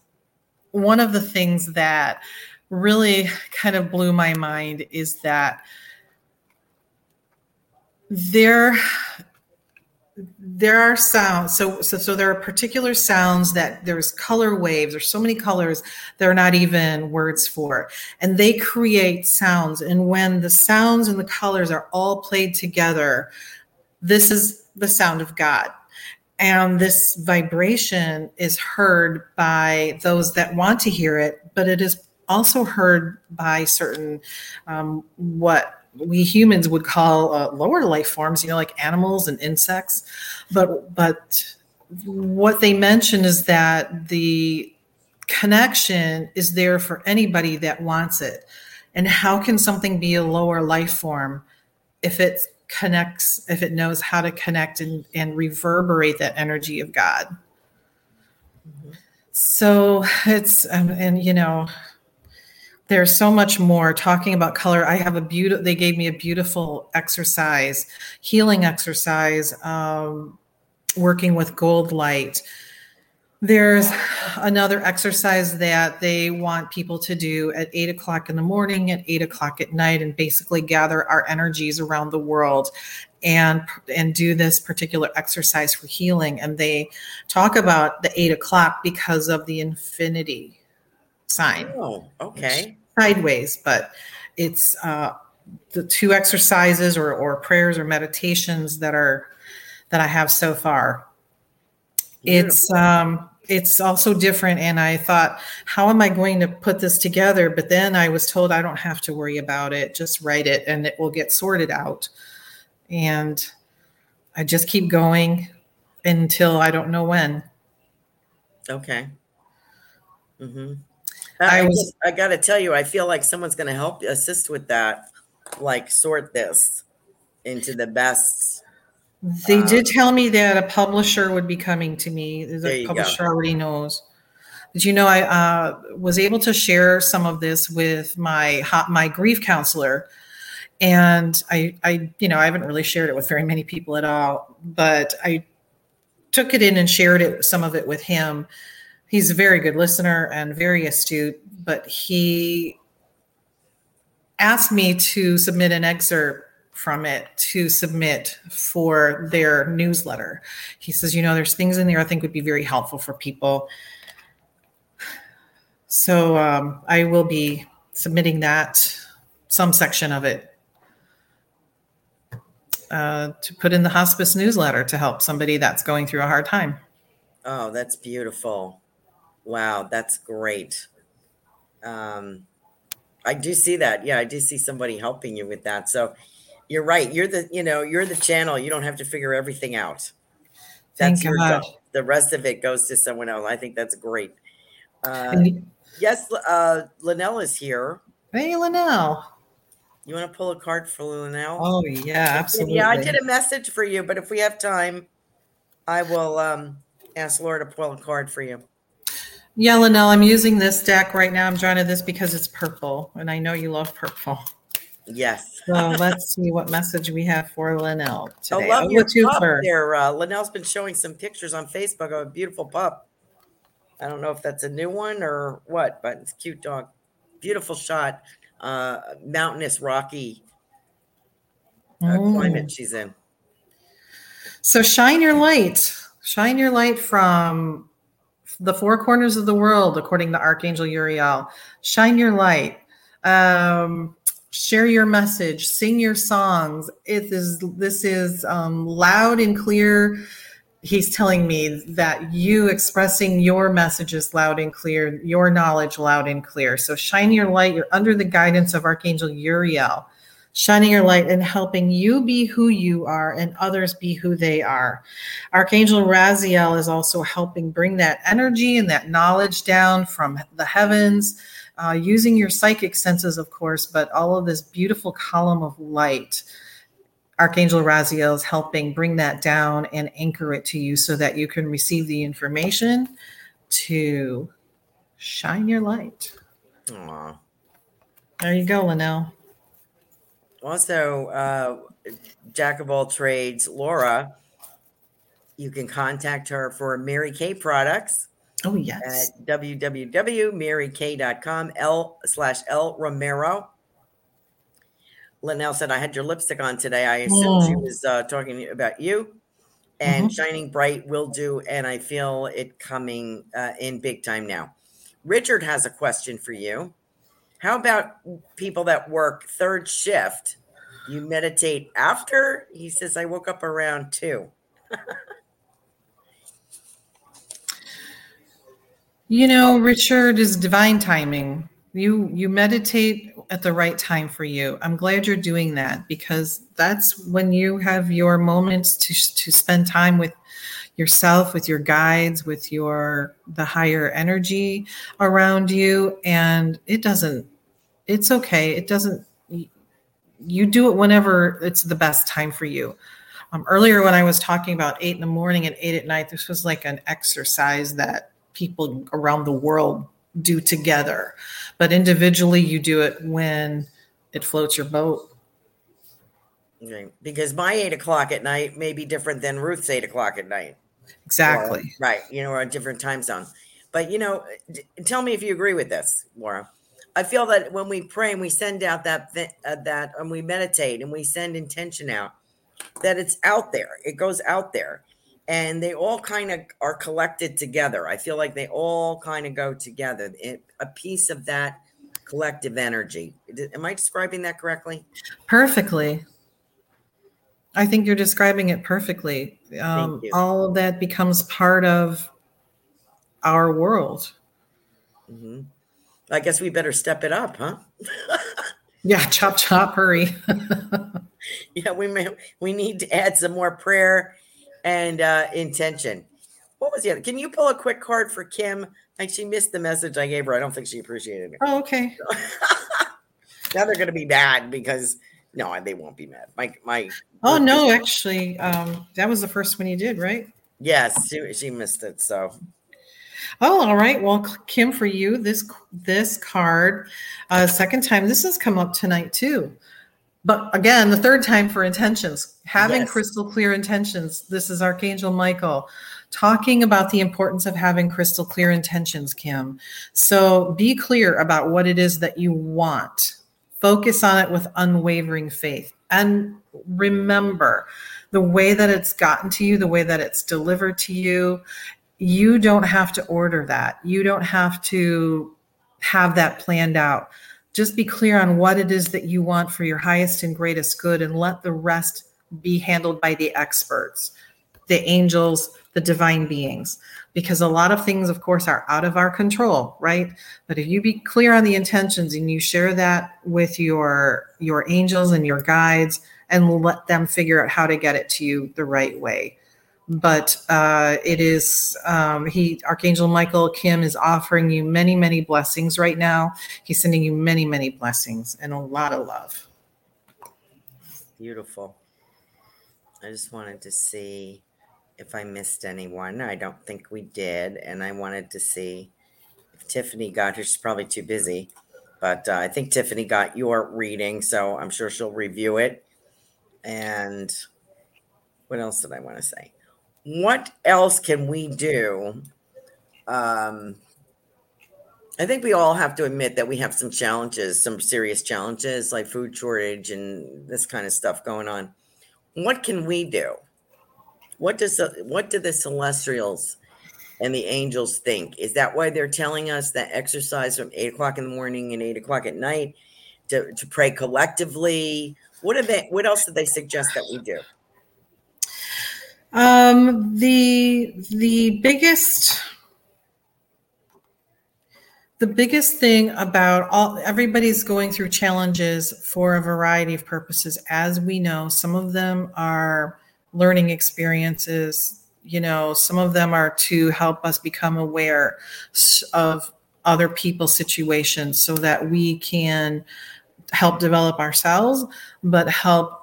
really kind of blew my mind is that there are sounds. So there are particular sounds that there's color waves. There's so many colors there are not even words for, and they create sounds. And when the sounds and the colors are all played together, this is the sound of God. And this vibration is heard by those that want to hear it, but it is also heard by certain what we humans would call lower life forms, like animals and insects. But what they mention is that the connection is there for anybody that wants it. And how can something be a lower life form if it connects, if it knows how to connect and reverberate that energy of God? Mm-hmm. So it's, there's so much more talking about color. I have they gave me a beautiful exercise, healing exercise, working with gold light. There's another exercise that they want people to do at 8:00 in the morning, at 8:00 at night, and basically gather our energies around the world and do this particular exercise for healing. And they talk about the 8:00 because of the infinity sign. Oh, okay. Sideways, but it's the two exercises or prayers or meditations that I have so far. Beautiful. It's also different, and I thought, how am I going to put this together? But then I was told I don't have to worry about it. Just write it, and it will get sorted out. And I just keep going until I don't know when. Okay. Mm-hmm. I got to tell you, I feel like someone's going to assist with that, like sort this into the best. They did tell me that a publisher would be coming to me. The publisher already knows. But I was able to share some of this with my grief counselor, and I haven't really shared it with very many people at all. But I took it in and shared some of it with him. He's a very good listener and very astute, but he asked me to submit an excerpt from it to submit for their newsletter. He says, there's things in there I think would be very helpful for people. So I will be submitting some section of it to put in the hospice newsletter to help somebody that's going through a hard time. Oh, that's beautiful. Wow, that's great. I do see that. Yeah, I do see somebody helping you with that. So you're right. You're the channel. You don't have to figure everything out. That's your job. The rest of it goes to someone else. I think that's great. Yes, Linnell is here. Hey, Linnell. You want to pull a card for Linnell? Oh, yeah, absolutely. Yeah, I did a message for you, but if we have time, I will ask Laura to pull a card for you. Yeah, Linnell, I'm using this deck right now. I'm drawing to this because it's purple, and I know you love purple. Yes. So let's see what message we have for Linnell today. I love your pup there. Linnell's been showing some pictures on Facebook of a beautiful pup. I don't know if that's a new one or what, but it's a cute dog. Beautiful shot. Mountainous, rocky climate she's in. So shine your light. Shine your light from the four corners of the world, according to Archangel Uriel. Shine your light. Share your message. Sing your songs. This is loud and clear. He's telling me that you expressing your messages loud and clear, your knowledge loud and clear. So shine your light. You're under the guidance of Archangel Uriel, shining your light and helping you be who you are and others be who they are. Archangel Raziel is also helping bring that energy and that knowledge down from the heavens, using your psychic senses, of course, but all of this beautiful column of light. Archangel Raziel is helping bring that down and anchor it to you so that you can receive the information to shine your light. Aww. There you go, Linnell. Also, Jack of all trades, Laura, you can contact her for Mary Kay products. Oh, yes. At www.marykay.com, /L Romero. Linnell said, I had your lipstick on today. I assume she was talking about you. And Shining Bright will do, and I feel it coming in big time now. Richard has a question for you. How about people that work third shift? You meditate after? He says, I woke up around 2. You know, Richard, is divine timing. You meditate at the right time for you. I'm glad you're doing that because that's when you have your moments to spend time with yourself, with your guides, with the higher energy around you. And it's okay. You do it whenever it's the best time for you. Earlier when I was talking about 8 a.m. and 8 p.m, this was like an exercise that people around the world do together, but individually you do it when it floats your boat. Okay. Because my 8 o'clock at night may be different than Ruth's 8 o'clock at night. Exactly. Right. We're on a different time zone. But, tell me if you agree with this, Laura. I feel that when we pray and we send out that and we meditate and we send intention out, that it's out there. It goes out there. And they all kind of are collected together. I feel like they all kind of go together. A piece of that collective energy. Am I describing that correctly? Perfectly. I think you're describing it perfectly. Thank you. All of that becomes part of our world. Mm-hmm. I guess we better step it up, huh? Yeah, chop, chop, hurry. Yeah, we need to add some more prayer and intention. What was the other? Can you pull a quick card for Kim? Like she missed the message I gave her. I don't think she appreciated it. Oh, okay. Now they're going to be mad because no, they won't be mad. My. Oh no, actually, that was the first one you did, right? Yes, she missed it. So. Oh, all right. Well, Kim, for you, this card, second time. This has come up tonight too. But again, the third time for intentions, having crystal clear intentions. This is Archangel Michael talking about the importance of having crystal clear intentions, Kim. So be clear about what it is that you want. Focus on it with unwavering faith. And remember, the way that it's gotten to you, the way that it's delivered to you, you don't have to order that. You don't have to have that planned out. Just be clear on what it is that you want for your highest and greatest good and let the rest be handled by the experts, the angels, the divine beings, because a lot of things, of course, are out of our control, right? But if you be clear on the intentions and you share that with your angels and your guides and let them figure out how to get it to you the right way, But it is Archangel Michael Kim is offering you many, many blessings right now. He's sending you many, many blessings and a lot of love. Beautiful. I just wanted to see if I missed anyone. I don't think we did. And I wanted to see if Tiffany got her. She's probably too busy. But I think Tiffany got your reading, so I'm sure she'll review it. And what else did I want to say? What else can we do? I think we all have to admit that we have some challenges, some serious challenges like food shortage and this kind of stuff going on. What can we do? What do the celestials and the angels think? Is that why they're telling us that exercise from 8 o'clock in the morning and 8 o'clock at night to pray collectively? What else did they suggest that we do? The biggest thing about everybody's going through challenges for a variety of purposes. As we know, some of them are learning experiences. Some of them are to help us become aware of other people's situations so that we can help develop ourselves, but help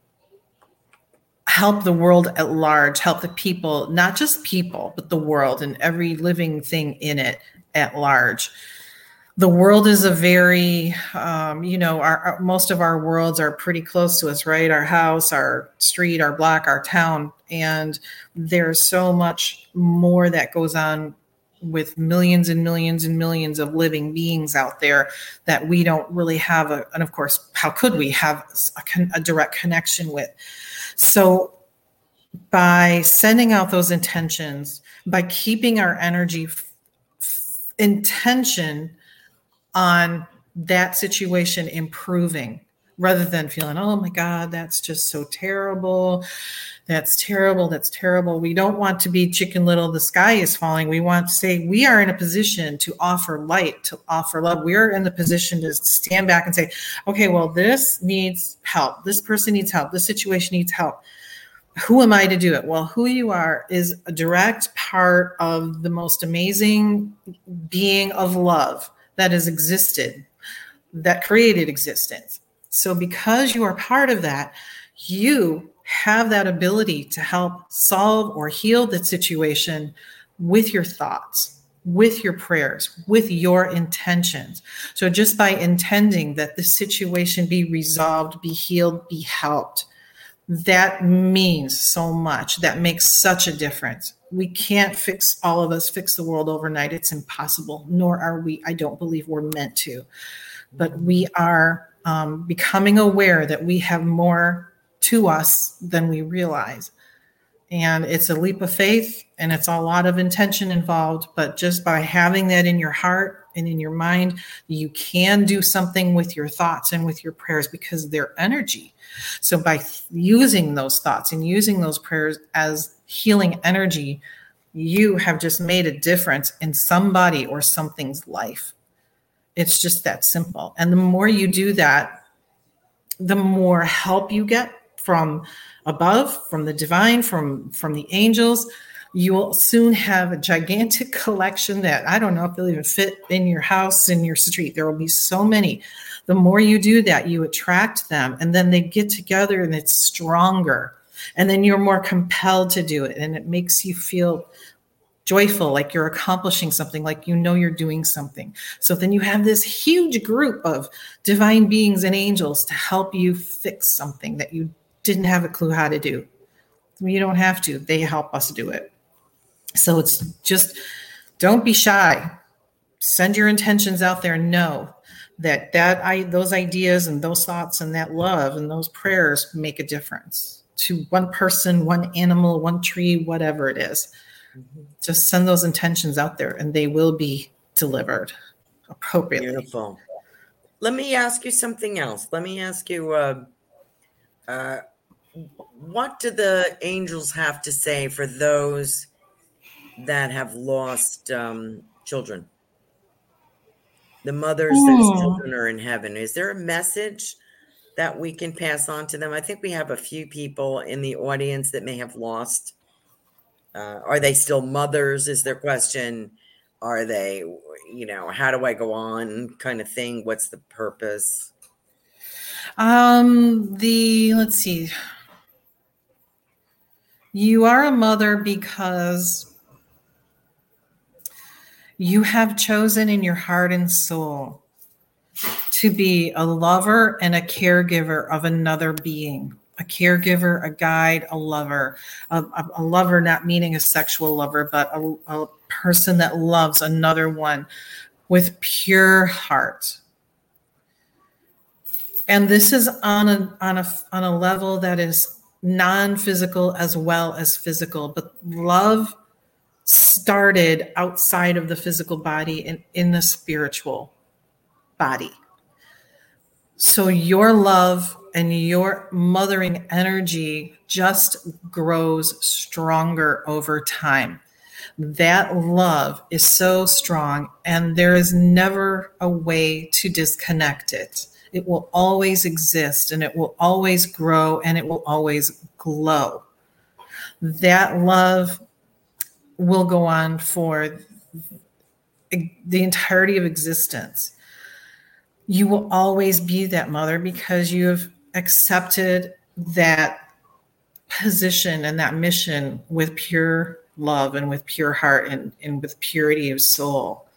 the world at large, help the people, not just people, but the world and every living thing in it at large. The world is a very, most of our worlds are pretty close to us, right? Our house, our street, our block, our town. And there's so much more that goes on with millions and millions and millions of living beings out there that we don't really have and of course, how could we have a direct connection with? So by sending out those intentions, by keeping our energy intention on that situation improving, rather than feeling, oh my God, that's just so terrible. That's terrible. That's terrible. We don't want to be Chicken Little, the sky is falling. We want to say we are in a position to offer light, to offer love. We're in the position to stand back and say, okay, well, this needs help. This person needs help. This situation needs help. Who am I to do it? Well, who you are is a direct part of the most amazing being of love that has existed, that created existence. So because you are part of that, you have that ability to help solve or heal the situation with your thoughts, with your prayers, with your intentions. So just by intending that the situation be resolved, be healed, be helped, that means so much. That makes such a difference. We can't fix the world overnight. It's impossible, nor are we. I don't believe we're meant to. But we are becoming aware that we have more to us than we realize. And it's a leap of faith and it's a lot of intention involved. But just by having that in your heart and in your mind, you can do something with your thoughts and with your prayers because they're energy. So by using those thoughts and using those prayers as healing energy, you have just made a difference in somebody or something's life. It's just that simple. And the more you do that, the more help you get from above, from the divine, from the angels. You will soon have a gigantic collection that I don't know if they'll even fit in your house, in your street. There will be so many. The more you do that, you attract them, and then they get together and it's stronger. And then you're more compelled to do it. And it makes you feel joyful, like you're accomplishing something, like you're doing something. So then you have this huge group of divine beings and angels to help you fix something that you didn't have a clue how to do. You don't have to. They help us do it. So it's just, don't be shy. Send your intentions out there and know that those ideas and those thoughts and that love and those prayers make a difference to one person, one animal, one tree, whatever it is. Mm-hmm. Just send those intentions out there and they will be delivered appropriately. Beautiful. Let me ask you something else. Let me ask you, what do the angels have to say for those that have lost children? The mothers whose children are in heaven. Is there a message that we can pass on to them? I think we have a few people in the audience that may have lost Are they still mothers is their question. Are they, how do I go on kind of thing? What's the purpose? Let's see. You are a mother because you have chosen in your heart and soul to be a lover and a caregiver of another being, a caregiver, a guide, a lover, a lover, not meaning a sexual lover, but a person that loves another one with pure heart. And this is on a level that is non-physical as well as physical, but love started outside of the physical body and in the spiritual body. So your love and your mothering energy just grows stronger over time. That love is so strong, and there is never a way to disconnect it. It will always exist, and it will always grow, and it will always glow. That love will go on for the entirety of existence. You will always be that mother because you have accepted that position and that mission with pure love and with pure heart and with purity of soul.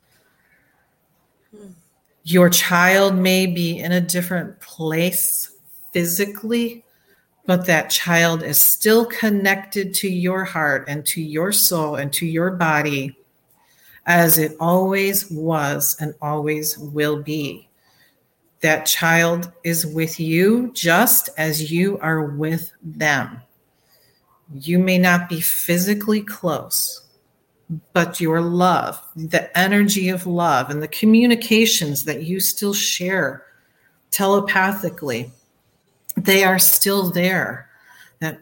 Your child may be in a different place physically, but that child is still connected to your heart and to your soul and to your body as it always was and always will be. That child is with you just as you are with them. You may not be physically close, but your love, the energy of love, and the communications that you still share telepathically, they are still there. That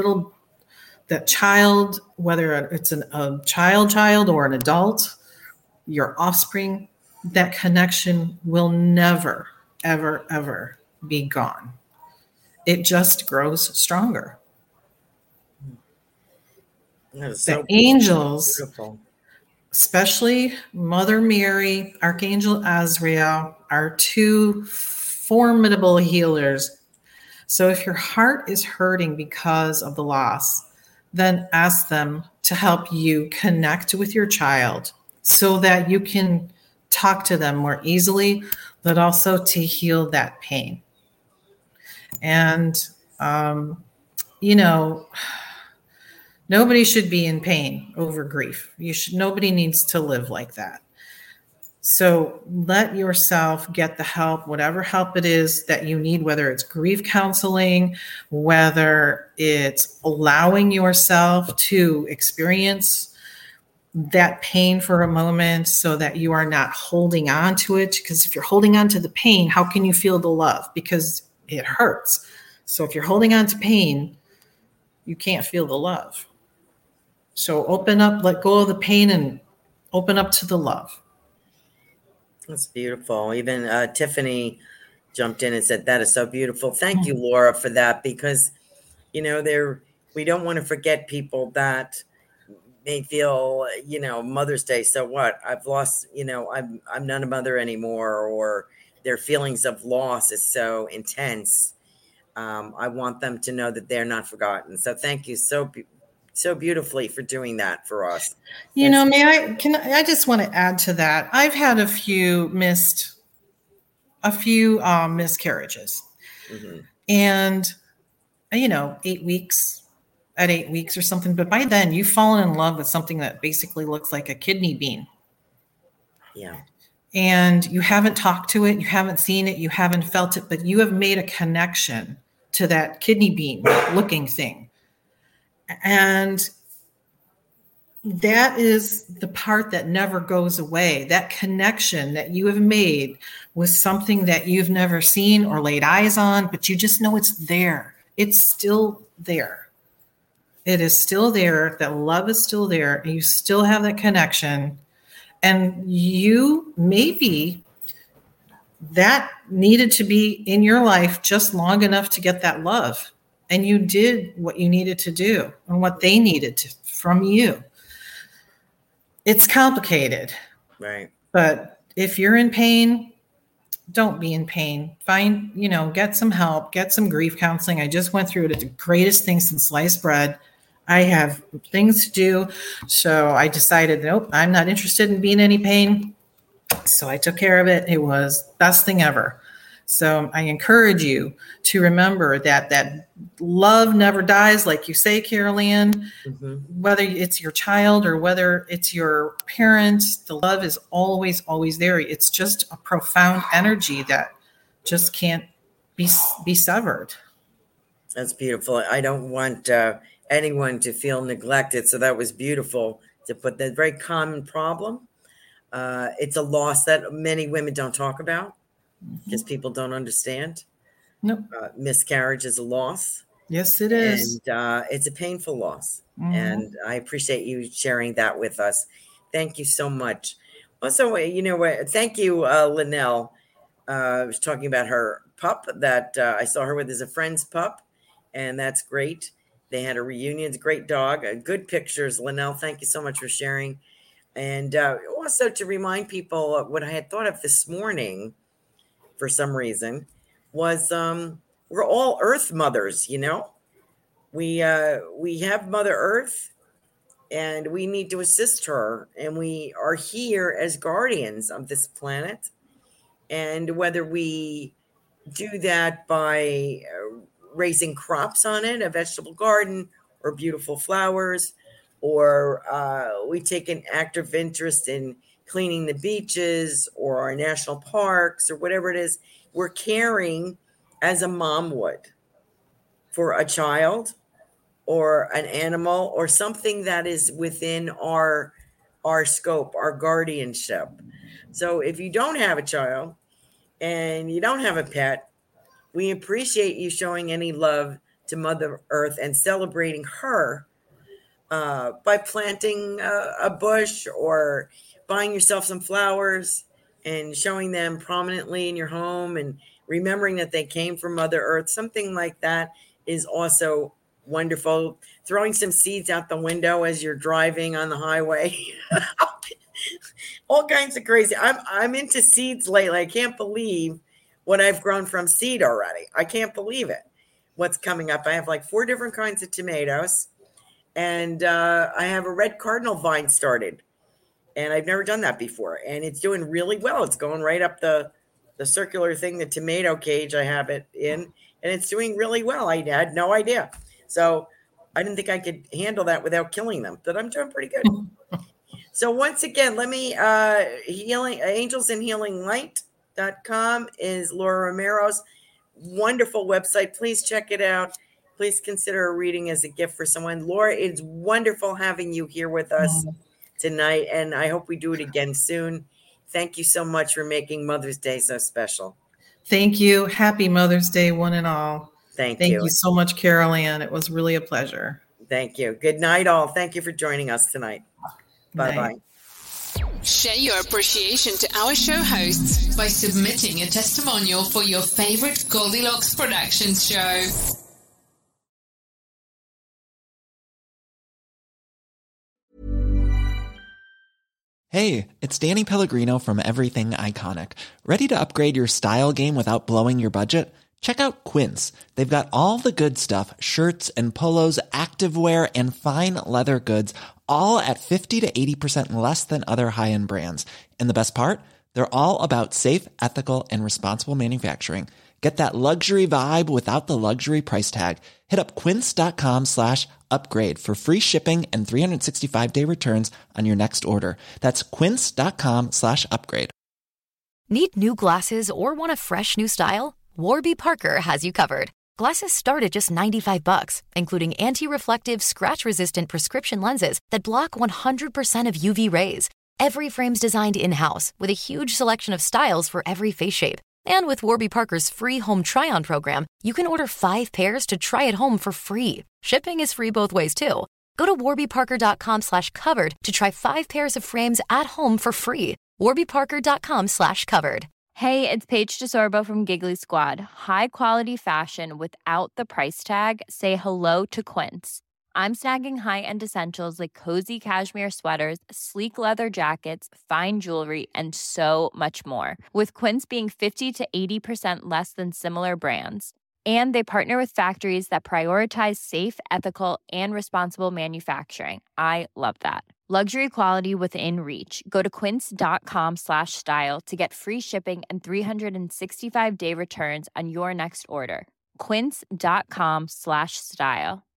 child, whether it's a child or an adult, your offspring, that connection will never, ever, ever be gone. It just grows stronger. The angels, beautiful. Especially Mother Mary, Archangel Azrael, are two formidable healers. So if your heart is hurting because of the loss, then ask them to help you connect with your child so that you can talk to them more easily, but also to heal that pain. And, nobody should be in pain over grief. Nobody needs to live like that. So let yourself get the help, whatever help it is that you need, whether it's grief counseling, whether it's allowing yourself to experience that pain for a moment so that you are not holding on to it. Because if you're holding on to the pain, how can you feel the love? Because it hurts. So if you're holding on to pain, you can't feel the love. So open up, let go of the pain and open up to the love. That's beautiful. Even Tiffany jumped in and said, that is so beautiful. Thank you, Laura, for that, because, we don't want to forget people that may feel, Mother's Day. So what? I've lost, I'm not a mother anymore, or their feelings of loss is so intense. I want them to know that they're not forgotten. So thank you so beautifully for doing that for us. I just want to add to that. I've had a few miscarriages, and 8 weeks or something. But by then you've fallen in love with something that basically looks like a kidney bean. Yeah. And you haven't talked to it, you haven't seen it, you haven't felt it, but you have made a connection to that kidney bean looking thing. And that is the part that never goes away. That connection that you have made with something that you've never seen or laid eyes on, but you just know it's there. It's still there. It is still there. That love is still there. And you still have that connection. And you maybe that needed to be in your life just long enough to get that love. and you did what you needed to do and what they needed from you. It's complicated. Right. But if you're in pain, don't be in pain. Find, get some help, get some grief counseling. I just went through it. It's the greatest thing since sliced bread. I have things to do. So I decided, nope, I'm not interested in being in any pain. So I took care of it. It was the best thing ever. So I encourage you to remember that love never dies, like you say, Carol Ann. Whether it's your child or whether it's your parents, the love is always, always there. It's just a profound energy that just can't be severed. That's beautiful. I don't want anyone to feel neglected. So that was beautiful to put that very common problem. It's a loss that many women don't talk about. Because people don't understand. Nope. Miscarriage is a loss. Yes, it is. And it's a painful loss. And I appreciate you sharing that with us. Thank you so much. Also, thank you, Linnell. I was talking about her pup that I saw her with as a friend's pup. And that's great. They had a reunion. It's a great dog. Good pictures, Linnell. Thank you so much for sharing. And also to remind people what I had thought of this morning, for some reason, was we're all Earth mothers, we have Mother Earth and we need to assist her, and we are here as guardians of this planet. And whether we do that by raising crops on it, a vegetable garden, or beautiful flowers, or we take an active interest in cleaning the beaches or our national parks or whatever it is, we're caring as a mom would for a child or an animal or something that is within our scope, our guardianship. So if you don't have a child and you don't have a pet, we appreciate you showing any love to Mother Earth and celebrating her by planting a bush or buying yourself some flowers and showing them prominently in your home and remembering that they came from Mother Earth. Something like that is also wonderful. Throwing some seeds out the window as you're driving on the highway. All kinds of crazy. I'm into seeds lately. I can't believe what I've grown from seed already. I can't believe it. What's coming up. I have like 4 different kinds of tomatoes, and I have a red cardinal vine started. And I've never done that before. And it's doing really well. It's going right up the circular thing, the tomato cage I have it in. And it's doing really well. I had no idea. So I didn't think I could handle that without killing them. But I'm doing pretty good. So once again, let me, angelsandhealinglight.com is Laura Romero's wonderful website. Please check it out. Please consider a reading as a gift for someone. Laura, it's wonderful having you here with us tonight, and I hope we do it again soon. Thank you so much for making Mother's Day so special. Thank you. Happy Mother's Day, one and all. Thank you. Thank you you so much, Carol Ann. It was really a pleasure. Thank you. Good night, all. Thank you for joining us tonight. Bye-bye. Share your appreciation to our show hosts by submitting a testimonial for your favorite Goldilocks Productions show. Hey, it's Danny Pellegrino from Everything Iconic. Ready to upgrade your style game without blowing your budget? Check out Quince. They've got all the good stuff, shirts and polos, activewear, and fine leather goods, all at 50 to 80% less than other high-end brands. And the best part? They're all about safe, ethical, and responsible manufacturing. Get that luxury vibe without the luxury price tag. Hit up quince.com/upgrade for free shipping and 365-day returns on your next order. That's quince.com/upgrade. Need new glasses or want a fresh new style? Warby Parker has you covered. Glasses start at just $95, including anti-reflective, scratch-resistant prescription lenses that block 100% of UV rays. Every frame's designed in-house with a huge selection of styles for every face shape. And with Warby Parker's free home try-on program, you can order 5 pairs to try at home for free. Shipping is free both ways, too. Go to warbyparker.com/covered to try 5 pairs of frames at home for free. warbyparker.com/covered. Hey, it's Paige DeSorbo from Giggly Squad. High quality fashion without the price tag. Say hello to Quince. I'm snagging high-end essentials like cozy cashmere sweaters, sleek leather jackets, fine jewelry, and so much more. With Quince being 50 to 80% less than similar brands. And they partner with factories that prioritize safe, ethical, and responsible manufacturing. I love that. Luxury quality within reach. Go to quince.com/style to get free shipping and 365-day returns on your next order. Quince.com/style.